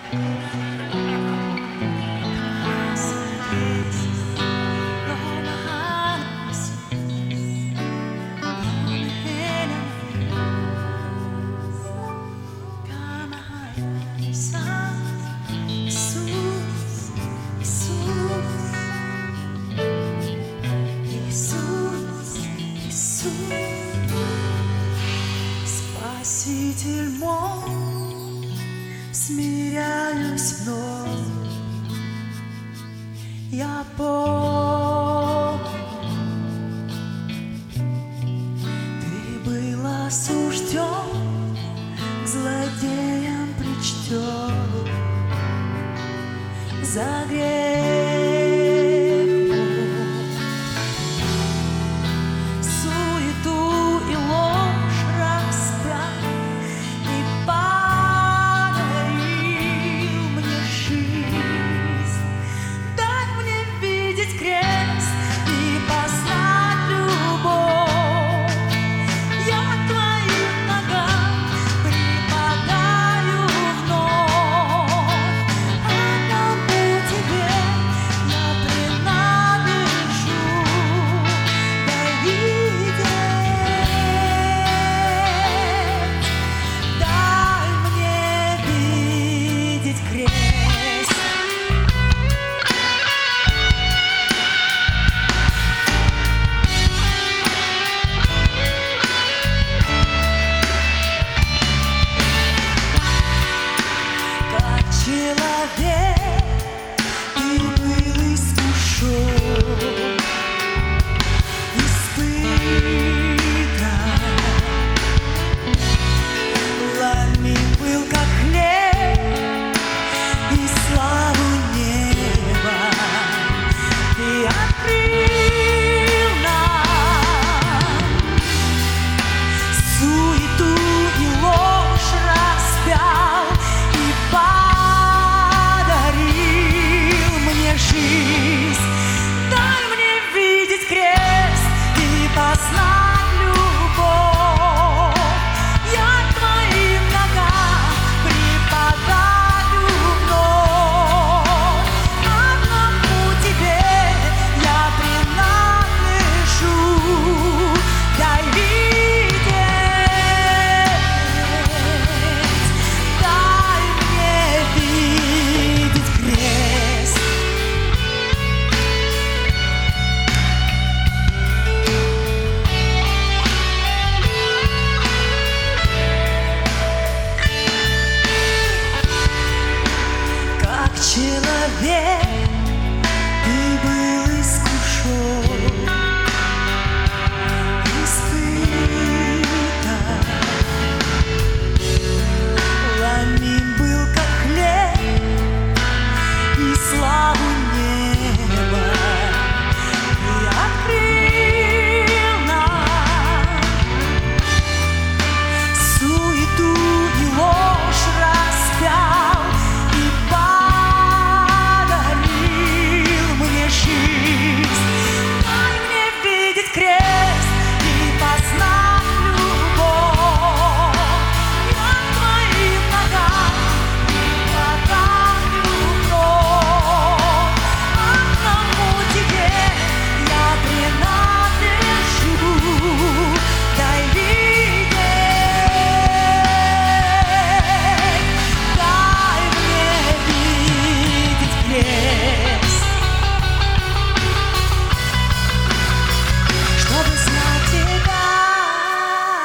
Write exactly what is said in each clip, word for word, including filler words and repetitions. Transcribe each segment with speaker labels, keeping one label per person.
Speaker 1: Спаситель мой, смиряюсь вновь, я помню, ты был осужден, к злодеям причтен за грех. Человек, ты был искушен, испытан, ломим был, как хлеб, и славу неба ты открыл нам, суету и ложь распял и пал. Человек, ты был искушен, испытан, ломим был, как хлеб, и славу неба ты открыл нам, суету и ложь распял.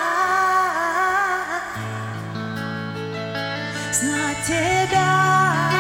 Speaker 1: Знать тебя.